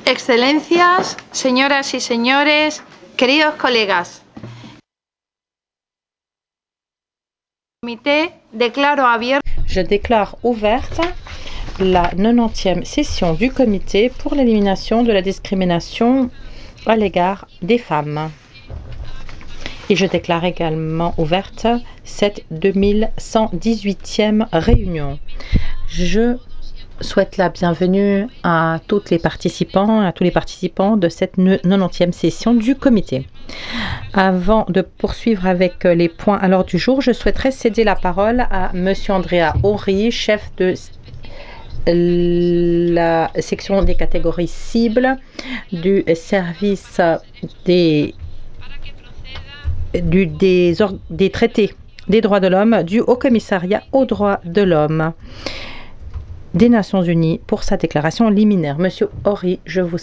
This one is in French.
Excelencias, señoras y señores, queridos colegas, je déclare ouverte la 90e session du comité pour l'élimination de la discrimination à l'égard des femmes. Et je déclare également ouverte cette 2118e réunion. Je souhaite la bienvenue à toutes les participants, à tous les participants de cette 90e session du comité. Avant de poursuivre avec les points à l'ordre du jour, je souhaiterais céder la parole à Monsieur Andrea Ori, chef de la section des catégories cibles du service des traités des droits de l'homme du Haut Commissariat aux droits de l'homme des Nations Unies pour sa déclaration liminaire. Monsieur Ori, je vous